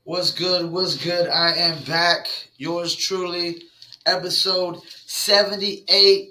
What's good? What's good? I am back. Yours truly, episode 78.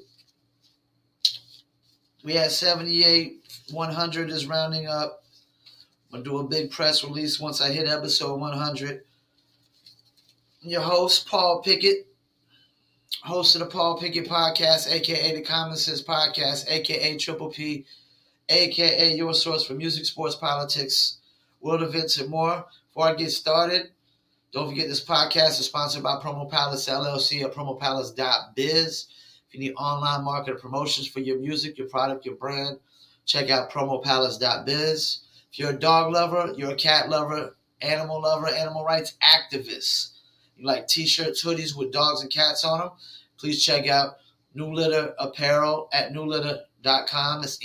We had 78. 100 is rounding up. I'm going to do a big press release once I hit episode 100. Your host, Paul Pickett, host of the Paul Pickett Podcast, a.k.a. the Common Sense Podcast, a.k.a. Triple P, a.k.a. your source for music, sports, politics, world events, and more. Before I get started, don't forget this podcast is sponsored by Promo Palace LLC at promopalace.biz. If you need online marketing promotions for your music, your product, your brand, check out promopalace.biz. If you're a dog lover, you're a cat lover, animal rights activist, you like t-shirts, hoodies with dogs and cats on them, please check out New Litter Apparel at newlitter.com. It's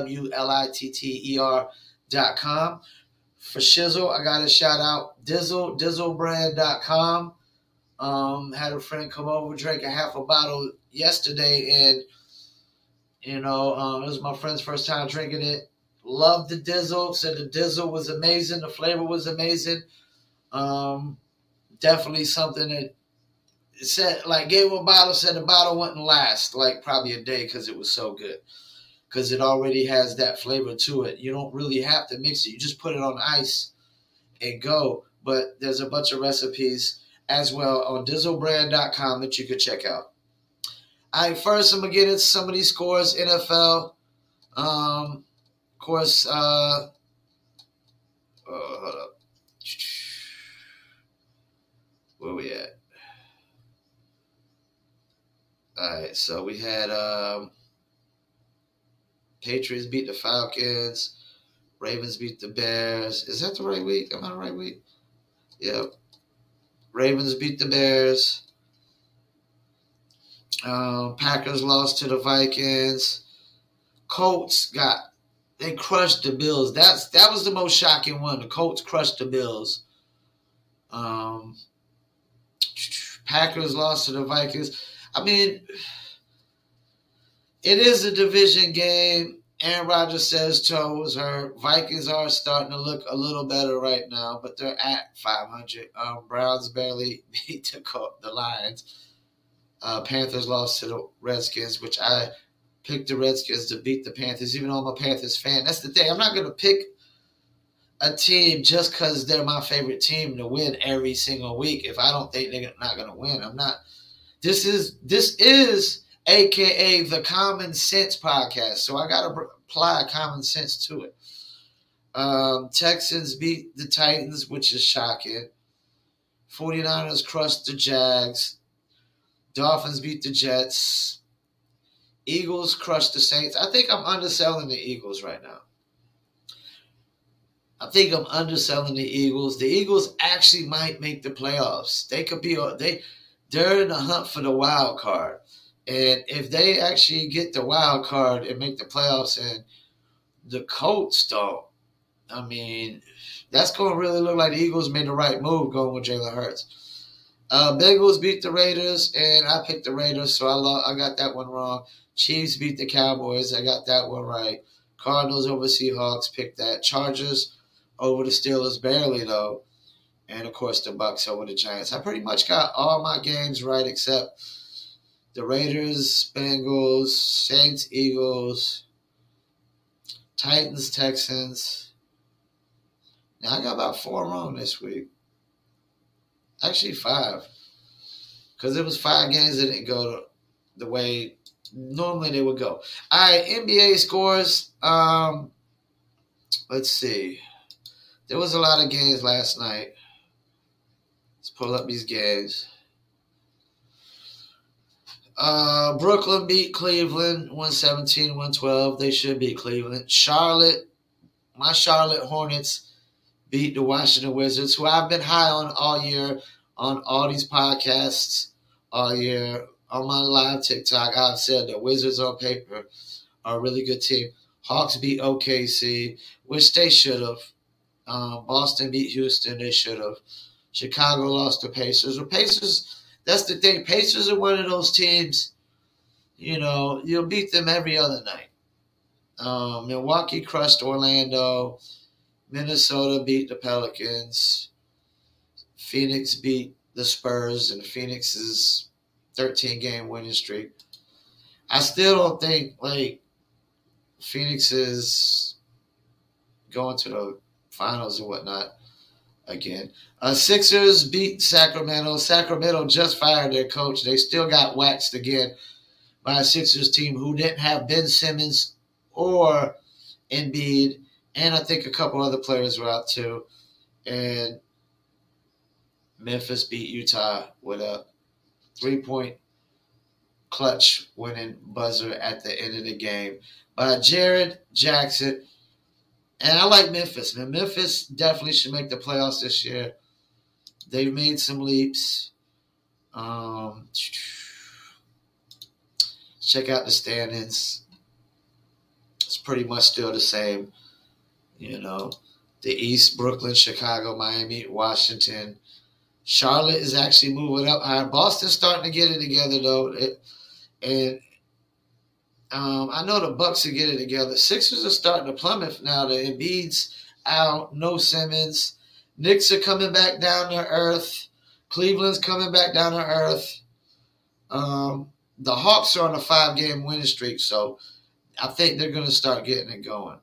NEWLITTER.com. For shizzle, I got to shout out Dizzle, dizzlebrand.com. Had a friend come over, drank a half a bottle yesterday, and, it was my friend's first time drinking it. Loved the Dizzle, said the Dizzle was amazing, the flavor was amazing. Definitely something that said, gave him a bottle, said the bottle wouldn't last, probably a day because it was so good. Because it already has that flavor to it. You don't really have to mix it. You just put it on ice and go. But there's a bunch of recipes as well on dizzlebrand.com that you could check out. All right, first I'm going to get into some of these scores. NFL. Of course, hold up. Where we at? All right, so we had Patriots beat the Falcons. Ravens beat the Bears. Is that the right week? Am I the right week? Yep. Ravens beat the Bears. Packers lost to the Vikings. Colts they crushed the Bills. That was the most shocking one. The Colts crushed the Bills. Packers lost to the Vikings. I mean, it is a division game. Aaron Rodgers says toe was hurt. Vikings are starting to look a little better right now, but they're at 500. Browns barely beat the Lions. Panthers lost to the Redskins, which I picked the Redskins to beat the Panthers, even though I'm a Panthers fan. That's the thing. I'm not going to pick a team just because they're my favorite team to win every single week if I don't think they're not going to win. I'm not. This is a.k.a. the Common Sense Podcast, so I got to apply common sense to it. Texans beat the Titans, which is shocking. 49ers crushed the Jags. Dolphins beat the Jets. Eagles crushed the Saints. I think I'm underselling the Eagles right now. The Eagles actually might make the playoffs. They could be. They're in the hunt for the wild card. And if they actually get the wild card and make the playoffs and the Colts don't, I mean, that's going to really look like the Eagles made the right move going with Jalen Hurts. Bengals beat the Raiders, and I picked the Raiders, so I got that one wrong. Chiefs beat the Cowboys. I got that one right. Cardinals over Seahawks, picked that. Chargers over the Steelers, barely though. And, of course, the Bucs over the Giants. I pretty much got all my games right except the Raiders, Bengals, Saints, Eagles, Titans, Texans. Now, I got about 4 wrong this week. Actually, 5. Because it was 5 games that didn't go the way normally they would go. All right, NBA scores. Let's see. There was a lot of games last night. Let's pull up these games. Brooklyn beat Cleveland 117-112. They should beat Cleveland. My Charlotte Hornets beat the Washington Wizards, who I've been high on all year on all these podcasts all year. On my live TikTok, I've said the Wizards on paper are a really good team. Hawks beat OKC, which they should have. Boston beat Houston, they should have. Chicago lost to Pacers. The Pacers, that's the thing. Pacers are one of those teams, you'll beat them every other night. Milwaukee crushed Orlando. Minnesota beat the Pelicans. Phoenix beat the Spurs and Phoenix's 13-game winning streak. I still don't think Phoenix is going to the finals or whatnot again. Sixers beat Sacramento. Sacramento just fired their coach. They still got waxed again by a Sixers team who didn't have Ben Simmons or Embiid, and I think a couple other players were out too. And Memphis beat Utah with a 3-point clutch winning buzzer at the end of the game by Jared Jackson. And I like Memphis, man. Memphis definitely should make the playoffs this year. They've made some leaps. Check out the standings. It's pretty much still the same. You know, the East, Brooklyn, Chicago, Miami, Washington. Charlotte is actually moving up higher. Boston's starting to get it together, though. I know the Bucks are getting it together. Sixers are starting to plummet now. The Embiid's out. No Simmons. Knicks are coming back down to earth. Cleveland's coming back down to earth. The Hawks are on a 5-game winning streak, so I think they're going to start getting it going.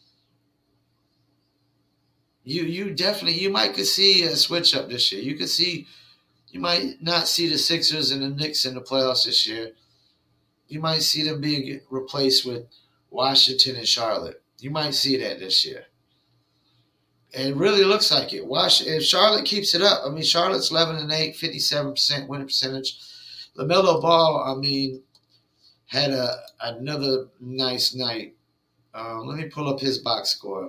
You might could see a switch up this year. You might not see the Sixers and the Knicks in the playoffs this year. You might see them being replaced with Washington and Charlotte. You might see that this year. And it really looks like it. If Charlotte keeps it up, I mean, Charlotte's 11-8, 57% winning percentage. LaMelo Ball, had another nice night. Let me pull up his box score.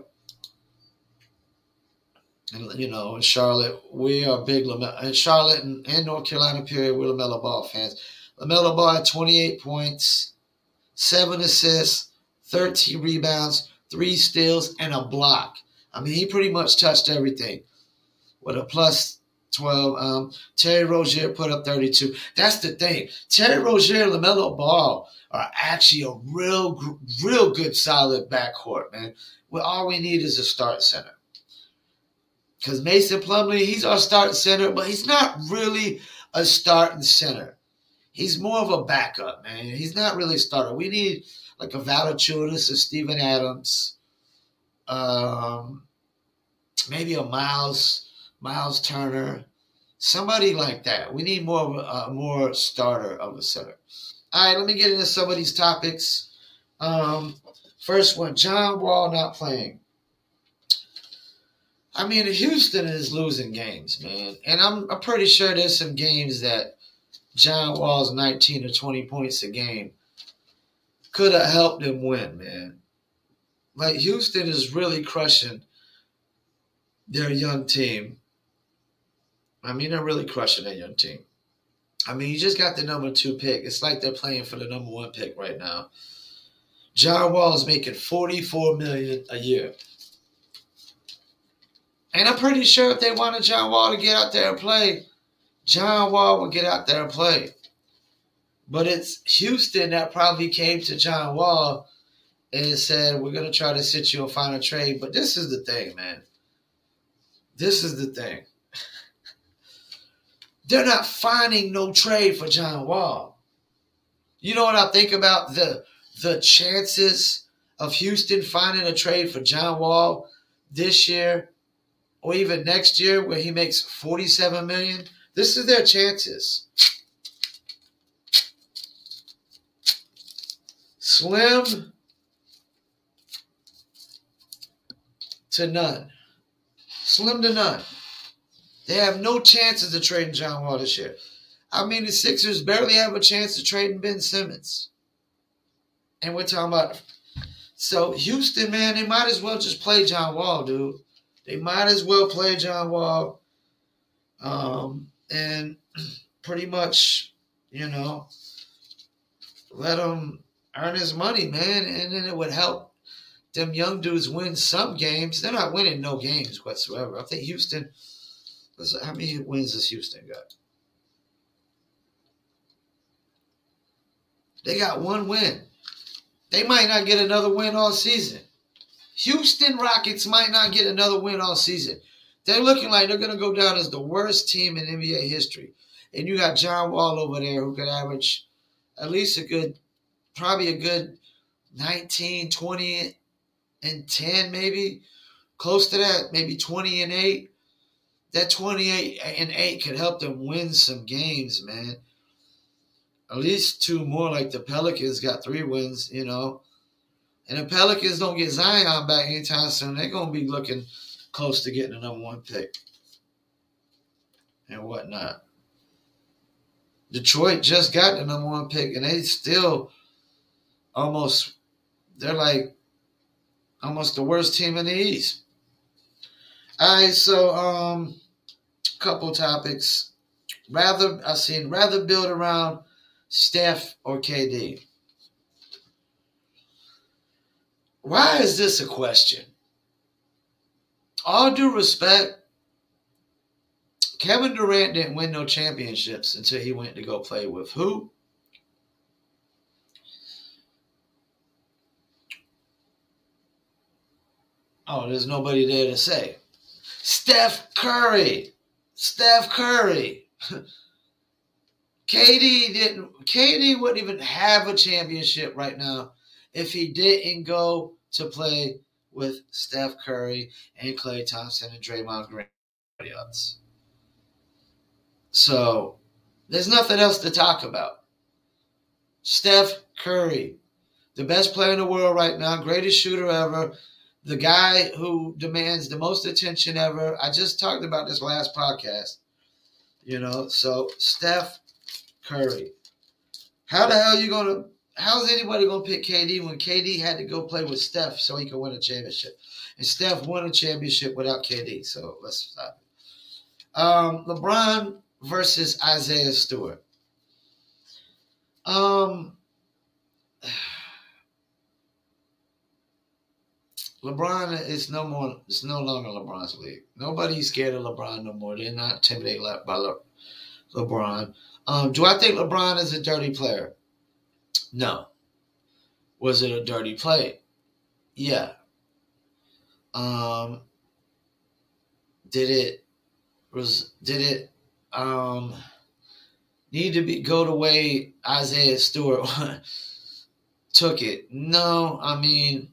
And, in Charlotte, we are big LaMelo. In Charlotte and North Carolina, period, we're LaMelo Ball fans. LaMelo Ball had 28 points, 7 assists, 13 rebounds, 3 steals, and a block. He pretty much touched everything with a plus 12. Terry Rozier put up 32. That's the thing. Terry Rozier and LaMelo Ball are actually a real good, solid backcourt, man. All we need is a start center. Because Mason Plumlee, he's our starting center, but he's not really a starting center. He's more of a backup, man. He's not really a starter. We need like a Valanciunas, a Steven Adams, maybe a Miles Turner, somebody like that. We need more of a more starter of a center. All right, let me get into some of these topics. First one, John Wall not playing. Houston is losing games, man. And I'm pretty sure there's some games that John Wall's 19 or 20 points a game could have helped them win, man. Like, Houston is really crushing their young team. They're really crushing their young team. You just got the number 2 pick. It's like they're playing for the number 1 pick right now. John Wall is making $44 million a year. And I'm pretty sure if they wanted John Wall to get out there and play, John Wall would get out there and play. But it's Houston that probably came to John Wall and said, we're going to try to sit you and find a trade. But this is the thing, man. This is the thing. They're not finding no trade for John Wall. You know what I think about the chances of Houston finding a trade for John Wall this year or even next year where he makes $47 million? This is their chances. Slim to none. Slim to none. They have no chances of trading John Wall this year. The Sixers barely have a chance of trading Ben Simmons. And we're talking about... So, Houston, man, they might as well just play John Wall, dude. They might as well play John Wall. And pretty much, let him earn his money, man. And then it would help them young dudes win some games. They're not winning no games whatsoever. I think Houston... How many wins has Houston got? They got 1 win. They might not get another win all season. Houston Rockets might not get another win all season. They're looking like they're going to go down as the worst team in NBA history. And you got John Wall over there who could average at least probably a good 19, 20, and 10 maybe. Close to that, maybe 20 and 8. That 28 and 8 could help them win some games, man. At least 2 more, like the Pelicans got 3 wins, And the Pelicans don't get Zion back anytime soon. They're going to be looking close to getting the number 1 pick and whatnot. Detroit just got the number 1 pick, and they still they're like almost the worst team in the East. All right, so couple topics. Rather build around Steph or KD. Why is this a question? All due respect, Kevin Durant didn't win no championships until he went to go play with who? Oh, there's nobody there to say. Steph Curry. KD wouldn't even have a championship right now if he didn't go to play with Steph Curry and Klay Thompson and Draymond Green. So there's nothing else to talk about. Steph Curry, the best player in the world right now, greatest shooter ever, the guy who demands the most attention ever. I just talked about this last podcast. So Steph Curry. How's anybody going to pick KD when KD had to go play with Steph so he could win a championship? And Steph won a championship without KD, so let's stop it. LeBron versus Isaiah Stewart. LeBron is no longer LeBron's league. Nobody's scared of LeBron no more. They're not intimidated by LeBron. Do I think LeBron is a dirty player? No. Was it a dirty play? Yeah. Did it need to go the way Isaiah Stewart took it? No. I mean,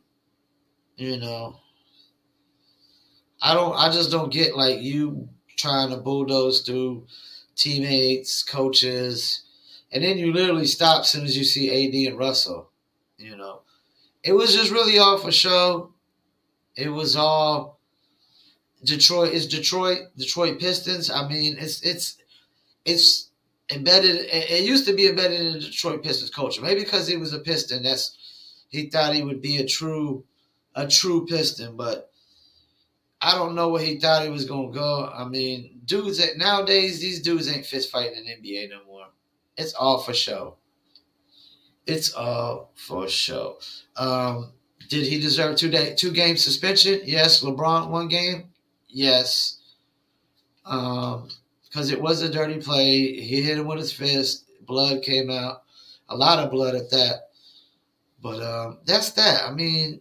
I just don't get like you trying to bulldoze through teammates, coaches, and then you literally stop as soon as you see AD and Russell. It was just really all for show. It was all Detroit. It's Detroit Pistons. I mean, it's embedded. It used to be embedded in the Detroit Pistons culture. Maybe because he was a Piston, he thought he would be a true Piston, but I don't know where he thought he was going to go. I mean, nowadays, these dudes ain't fist fighting in the NBA no more. It's all for show. It's all for show. Did he deserve 2-game suspension? Yes. LeBron 1 game? Yes. Because it was a dirty play. He hit him with his fist. Blood came out. A lot of blood at that. But that's that. I mean,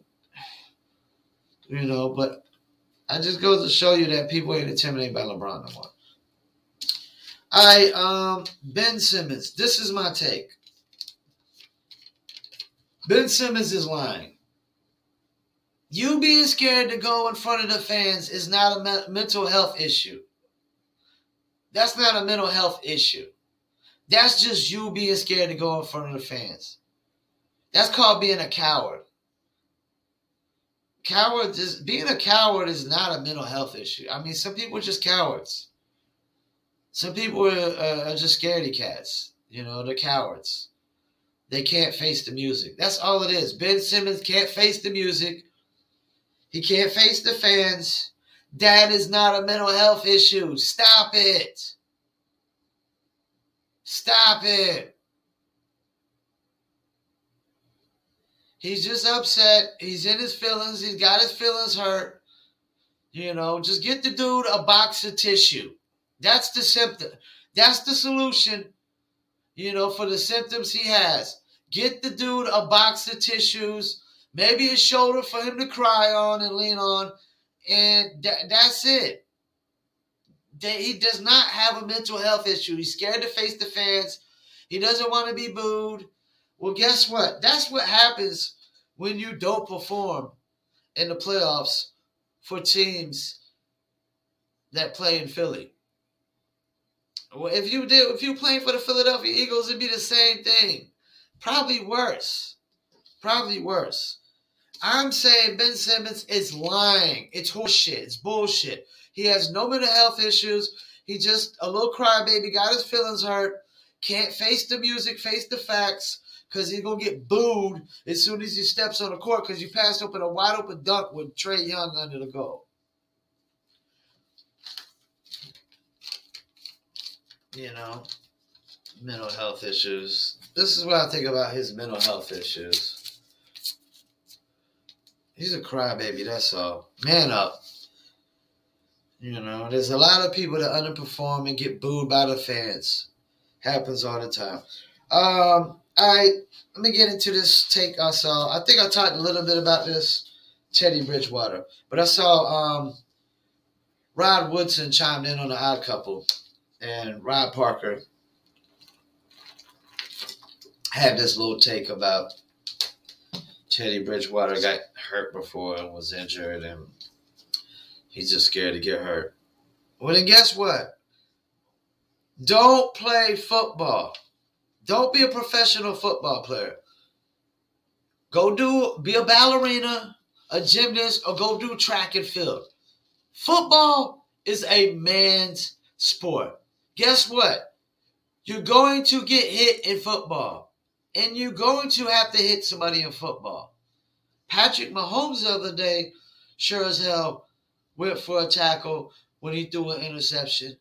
but it just goes to show you that people ain't intimidated by LeBron no more. All right, Ben Simmons. This is my take. Ben Simmons is lying. You being scared to go in front of the fans is not a mental health issue. That's not a mental health issue. That's just you being scared to go in front of the fans. That's called being a coward. Being a coward is not a mental health issue. I mean, some people are just cowards. Some people are just scaredy cats. They're cowards. They can't face the music. That's all it is. Ben Simmons can't face the music. He can't face the fans. That is not a mental health issue. Stop it. Stop it. He's just upset. He's in his feelings. He's got his feelings hurt. Just get the dude a box of tissue. That's the symptom. That's the solution, for the symptoms he has. Get the dude a box of tissues, maybe a shoulder for him to cry on and lean on, and that's it. he does not have a mental health issue. He's scared to face the fans. He doesn't want to be booed. Well, guess what? That's what happens when you don't perform in the playoffs for teams that play in Philly. Well, if you playing for the Philadelphia Eagles, it'd be the same thing. Probably worse. I'm saying Ben Simmons is lying. It's horseshit. It's bullshit. He has no mental health issues. He just a little crybaby, got his feelings hurt, can't face the music, face the facts, because he's going to get booed as soon as he steps on the court because you passed open a wide open dunk with Trae Young under the goal. You know, mental health issues. This is what I think about his mental health issues. He's a crybaby, that's all. Man up. You know, there's a lot of people that underperform and get booed by the fans. Happens all the time. Let me get into this take I saw. I think I talked a little bit about this, Teddy Bridgewater. But I saw Rod Woodson chimed in on The Odd Couple. And Rod Parker had this little take about Teddy Bridgewater got hurt before and was injured, and he's just scared to get hurt. Well, then guess what? Don't play football. Don't be a professional football player. Be a ballerina, a gymnast, or go do track and field. Football is a man's sport. Guess what? You're going to get hit in football. And you're going to have to hit somebody in football. Patrick Mahomes the other day sure as hell went for a tackle when he threw an interception.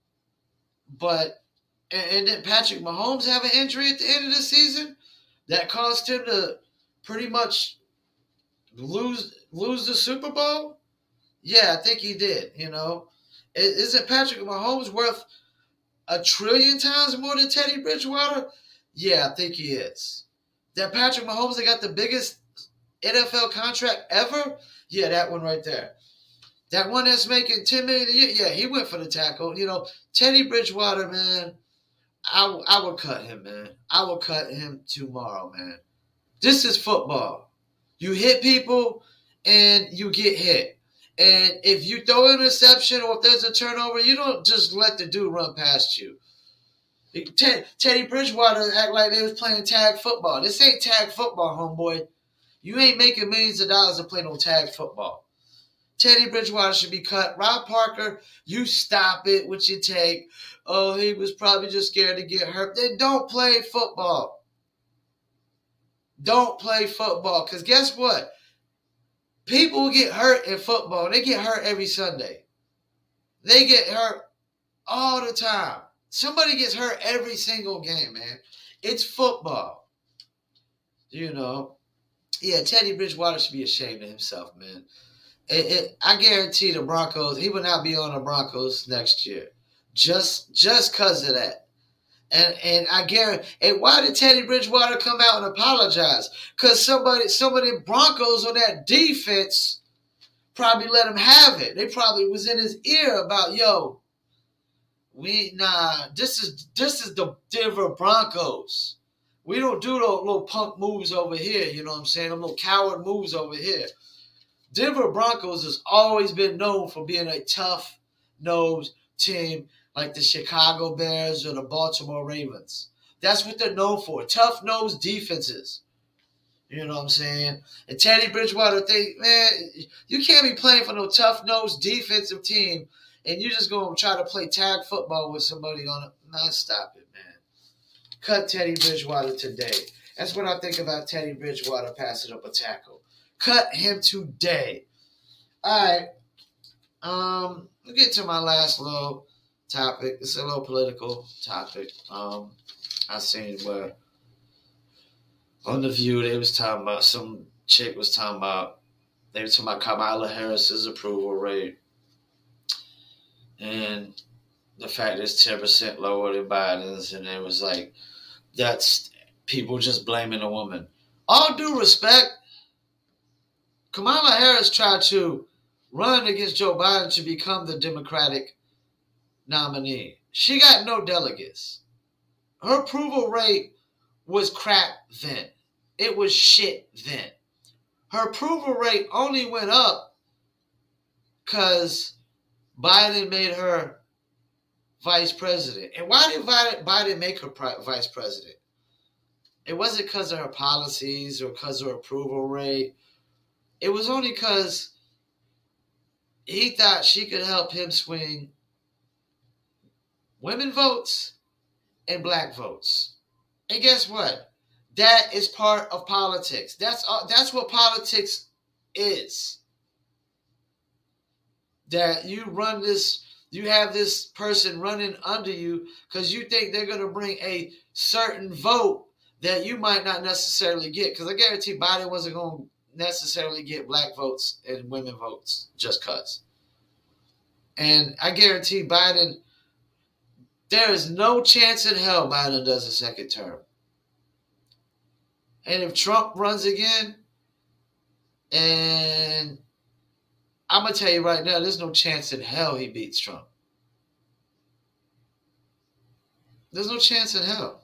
But, and did Patrick Mahomes have an injury at the end of the season that caused him to pretty much lose the Super Bowl? Yeah, I think he did, you know. Isn't Patrick Mahomes worth $1 trillion times more than Teddy Bridgewater? Yeah, I think he is. That Patrick Mahomes that got the biggest NFL contract ever? Yeah, that one right there. That one that's making $10 million a year? Yeah, he went for the tackle. You know, Teddy Bridgewater, man, I would cut him, man. I would cut him tomorrow, man. This is football. You hit people and you get hit. And if you throw an interception or if there's a turnover, you don't just let the dude run past you. Teddy Bridgewater act like they was playing tag football. This ain't tag football, homeboy. You ain't making millions of dollars to play no tag football. Teddy Bridgewater should be cut. Rob Parker, you stop it with your take. Oh, he was probably just scared to get hurt. Then don't play football. Don't play football. Because guess what? People get hurt in football. They get hurt every Sunday. They get hurt all the time. Somebody gets hurt every single game, man. It's football. You know. Yeah, Teddy Bridgewater should be ashamed of himself, man. I guarantee the Broncos, he will not be on the Broncos next year. Just because of that. And I guarantee, and why did Teddy Bridgewater come out and apologize? Because some of the Broncos on that defense probably let him have it. They probably was in his ear about, yo, this is the Denver Broncos. We don't do those little punk moves over here, you know what I'm saying? Them little coward moves over here. Denver Broncos has always been known for being a tough-nosed team like the Chicago Bears or the Baltimore Ravens. That's what they're known for, tough-nosed defenses. You know what I'm saying? And Teddy Bridgewater man, you can't be playing for no tough-nosed defensive team and you're just going to try to play tag football with somebody on it. Nah, stop it, man. Cut Teddy Bridgewater today. That's what I think about Teddy Bridgewater passing up a tackle. Cut him today. All right. We'll get to my last little topic. It's a little political topic. I seen where on The View they was talking about, some chick was talking about, they were talking about Kamala Harris's approval rate. And the fact it's 10% lower than Biden's, and it was like, that's people just blaming a woman. All due respect, Kamala Harris tried to run against Joe Biden to become the Democratic nominee. She got no delegates. Her approval rate was crap then. It was shit then. Her approval rate only went up because Biden made her vice president. And why did Biden make her vice president? It wasn't because of her policies or because of her approval rate. It was only because he thought she could help him swing women votes and black votes. And guess what? That is part of politics. That's what politics is. That you have this person running under you because you think they're going to bring a certain vote that you might not necessarily get. Because I guarantee Biden wasn't going to necessarily get black votes and women votes just because. And I guarantee Biden, there is no chance in hell Biden does a second term. And if Trump runs again, and I'm going to tell you right now, there's no chance in hell he beats Trump. There's no chance in hell.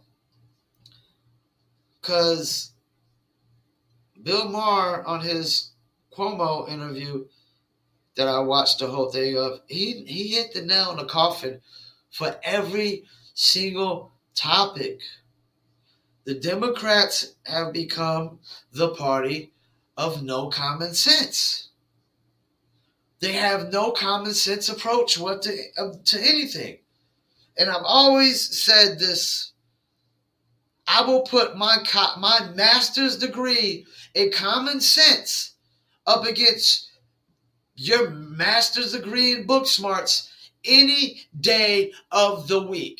Because Bill Maher, on his Cuomo interview that I watched the whole thing of, he hit the nail in the coffin for every single topic. The Democrats have become the party of no common sense. They have no common sense approach to anything. And I've always said this. I will put my master's degree in common sense up against your master's degree in book smarts any day of the week.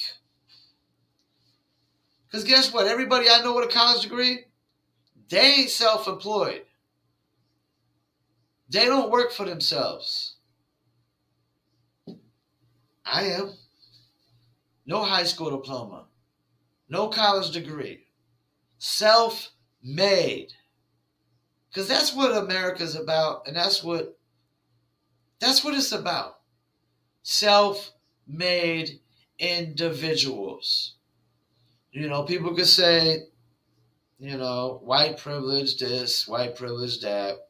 Because guess what? Everybody I know with a college degree, they ain't self-employed. They don't work for themselves. I am. No high school diploma. No college degree. Self-made. Because that's what America's about, and that's what it's about. Self-made individuals. You know, people could say, you know, white privilege this, white privilege that.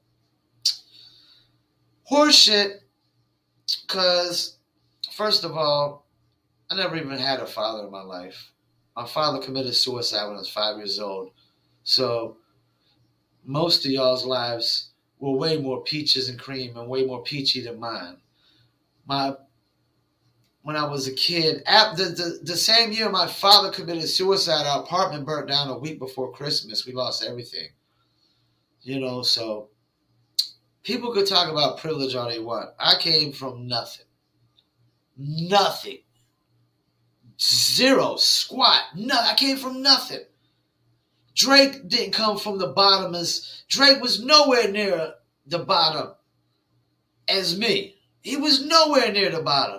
Horseshit, because, first of all, I never even had a father in my life. My father committed suicide when I was 5 years old. So, most of y'all's lives were way more peaches and cream and way more peachy than mine. When I was a kid, the same year my father committed suicide, our apartment burnt down a week before Christmas. We lost everything. You know, so people could talk about privilege all they want. I came from nothing. Nothing. Zero. Squat. No, I came from nothing. Drake didn't come from the bottom Drake was nowhere near the bottom as me. He was nowhere near the bottom.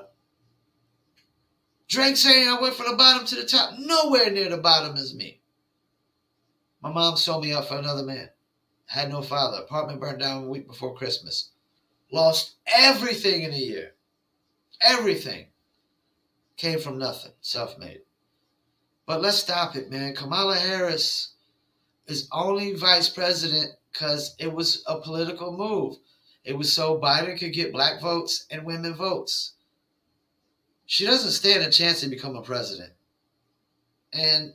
Drake saying I went from the bottom to the top, nowhere near the bottom as me. My mom sold me up for another man. Had no father. Apartment burned down a week before Christmas. Lost everything in a year. Everything. Came from nothing. Self-made. But let's stop it, man. Kamala Harris is only vice president because it was a political move. It was so Biden could get black votes and women votes. She doesn't stand a chance to become a president. And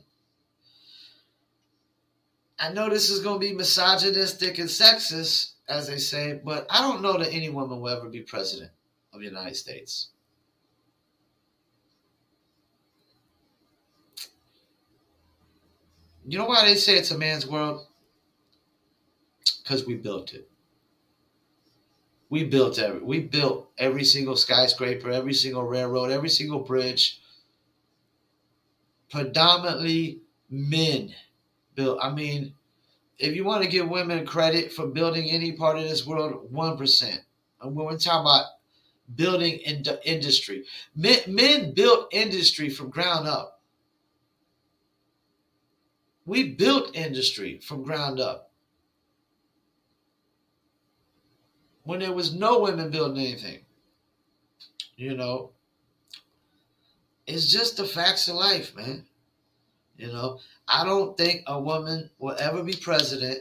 I know this is going to be misogynistic and sexist, as they say, but I don't know that any woman will ever be president of the United States. You know why they say it's a man's world? Because we built it. We built every single skyscraper, every single railroad, every single bridge. Predominantly men built. I mean, if you want to give women credit for building any part of this world, 1%. And when we're talking about building industry, men built industry from ground up. We built industry from ground up. When there was no women building anything. You know, It's just the facts of life, man. You know, I don't think a woman will ever be president.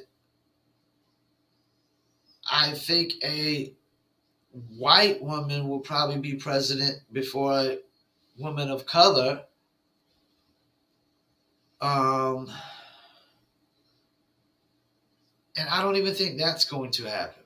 I think a white woman will probably be president before a woman of color. And I don't even think that's going to happen.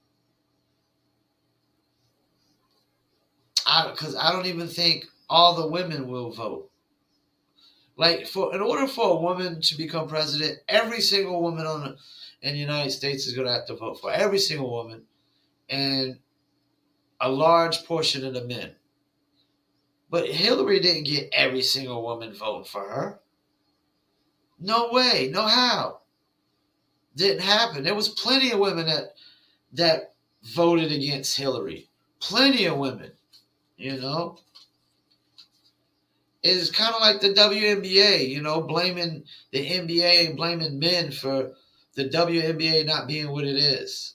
Because I don't even think all the women will vote. Like, in order for a woman to become president, every single woman in the United States is going to have to vote for every single woman, and a large portion of the men. But Hillary didn't get every single woman voting for her. No way, no how. Didn't happen. There was plenty of women that voted against Hillary. Plenty of women, you know. It's kind of like the WNBA, you know, blaming the NBA and blaming men for the WNBA not being what it is.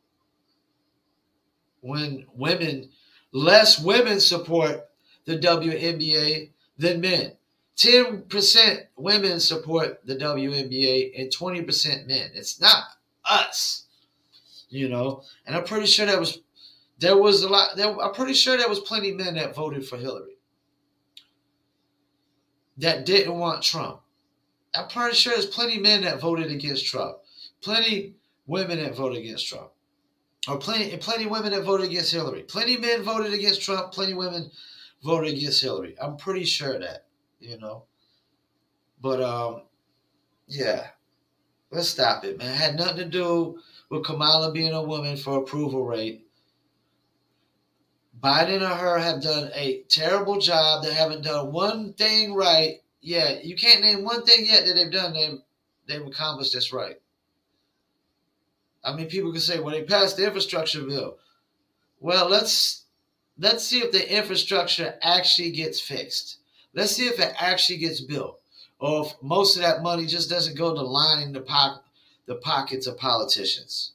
When less women support the WNBA than men. 10% women support the WNBA and 20% men. It's not us, you know. And I'm pretty sure there was plenty of men that voted for Hillary that didn't want Trump. I'm pretty sure there's plenty of men that voted against Trump. Plenty women that voted against Trump. Or plenty women that voted against Hillary. Plenty men voted against Trump. Plenty women voted against Hillary. I'm pretty sure of that, you know. But, yeah. Let's stop it, man. It had nothing to do with Kamala being a woman for approval rate. Biden or her have done a terrible job. They haven't done one thing right. Yeah, you can't name one thing yet that they've done. They've accomplished this right. I mean, people can say, well, they passed the infrastructure bill. Well, let's see if the infrastructure actually gets fixed. Let's see if it actually gets built. Or if most of that money just doesn't go to lining the pockets of politicians.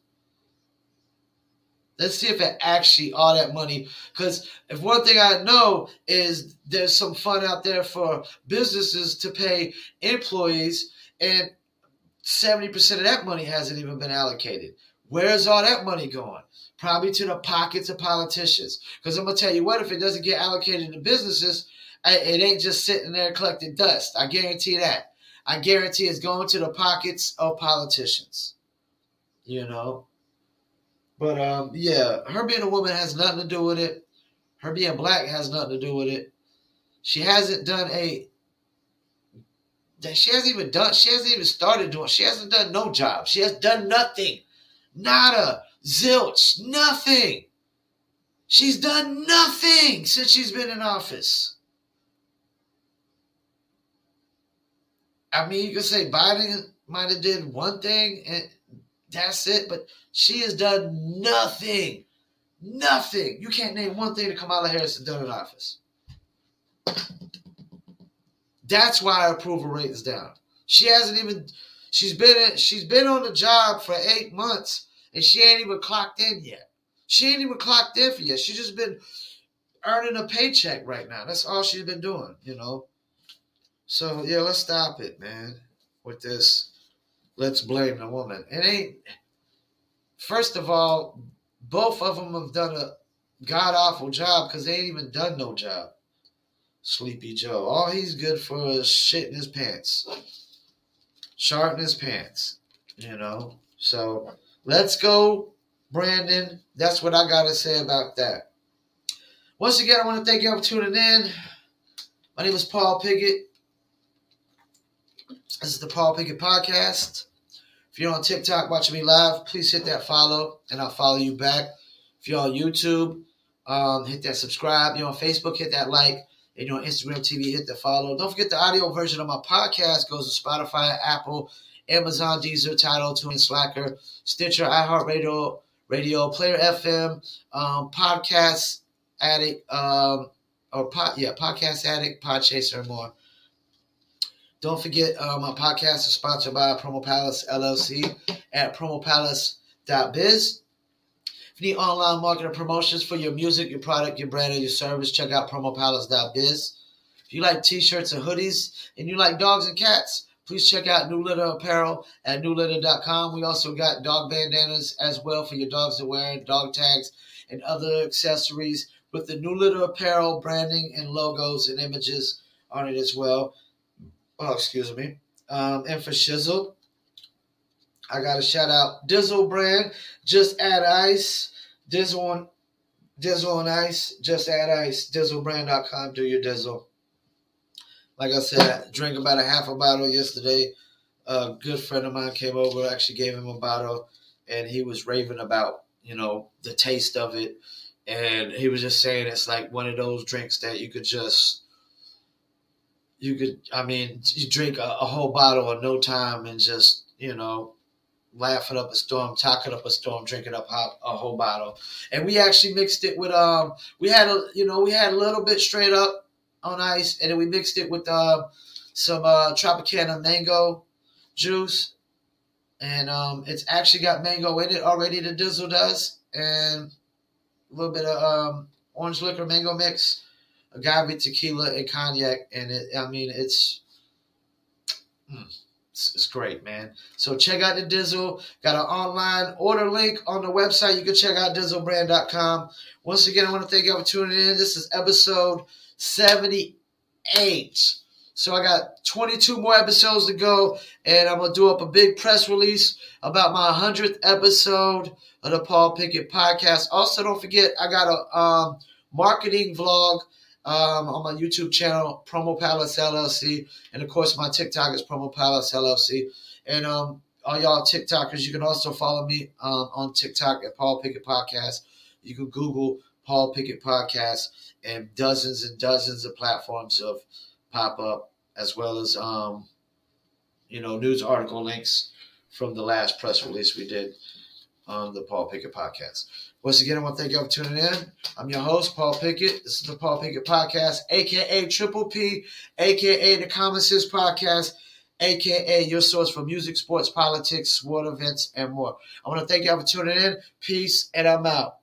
Let's see if it actually, all that money, because if one thing I know is there's some fund out there for businesses to pay employees, and 70% of that money hasn't even been allocated. Where's all that money going? Probably to the pockets of politicians. Because I'm going to tell you what, if it doesn't get allocated to businesses, it ain't just sitting there collecting dust. I guarantee that. I guarantee it's going to the pockets of politicians. You know? But, yeah, her being a woman has nothing to do with it. Her being black has nothing to do with it. She hasn't done no job. She has done nothing. Nada. Zilch. Nothing. She's done nothing since she's been in office. I mean, you could say Biden might have did one thing and that's it, but she has done nothing. Nothing. You can't name one thing that Kamala Harris has done in office. That's why her approval rate is down. She's been on the job for 8 months and she ain't even clocked in yet. She ain't even clocked in for yet. She's just been earning a paycheck right now. That's all she's been doing, you know. So yeah, let's stop it, man, with this. Let's blame the woman. It ain't. First of all, both of them have done a god-awful job because they ain't even done no job. Sleepy Joe. All he's good for is shitting his pants. Sharting his pants. You know? So, let's go, Brandon. That's what I got to say about that. Once again, I want to thank you for tuning in. My name is Paul Pickett. This is the Paul Pickett Podcast. If you're on TikTok watching me live, please hit that follow, and I'll follow you back. If you're on YouTube, hit that subscribe. You're on Facebook, hit that like. And you're on Instagram TV, hit the follow. Don't forget the audio version of my podcast goes to Spotify, Apple, Amazon, Deezer, Tidal, TuneIn, Slacker, Stitcher, iHeartRadio, Player FM, Podcast Addict, Podcast Addict, Podchaser, and more. Don't forget, my podcast is sponsored by Promo Palace LLC at promopalace.biz. If you need online marketing promotions for your music, your product, your brand, or your service, check out promopalace.biz. If If you like t-shirts and hoodies and you like dogs and cats, please check out New Litter Apparel at newlitter.com. We also got dog bandanas as well for your dogs to wear, dog tags, and other accessories with the New Litter Apparel branding and logos and images on it as well. Oh, excuse me. And for Shizzle, I got to shout out Dizzle brand. Just add ice. Dizzle on ice. Just add ice. Dizzlebrand.com. Do your Dizzle. Like I said, I drank about a half a bottle yesterday. A good friend of mine came over, actually gave him a bottle, and he was raving about, the taste of it. And he was just saying it's like one of those drinks that you drink a whole bottle in no time and just, laugh it up a storm, talk it up a storm, drink it up a whole bottle. And we actually mixed it with, we had a little bit straight up on ice, and then we mixed it with some Tropicana mango juice, and it's actually got mango in it already. The Dizzle does, and a little bit of orange liquor mango mix, agave tequila, and cognac, and it's great, man. So check out the Dizzle. Got an online order link on the website. You can check out dizzlebrand.com. Once again, I want to thank you for tuning in. This is episode 78. So I got 22 more episodes to go, and I'm going to do up a big press release about my 100th episode of the Paul Pickett Podcast. Also, don't forget, I got a marketing vlog on my YouTube channel, Promo Palace LLC, and of course my TikTok is Promo Palace LLC. And all y'all TikTokers, you can also follow me on TikTok at Paul Pickett Podcast. You can Google Paul Pickett Podcast, and dozens and dozens of platforms of pop up, as well as news article links from the last press release we did on the Paul Pickett Podcast. Once again, I want to thank you all for tuning in. I'm your host, Paul Pickett. This is the Paul Pickett Podcast, a.k.a. Triple P, a.k.a. the Common Sense Podcast, a.k.a. your source for music, sports, politics, sport events, and more. I want to thank you all for tuning in. Peace, and I'm out.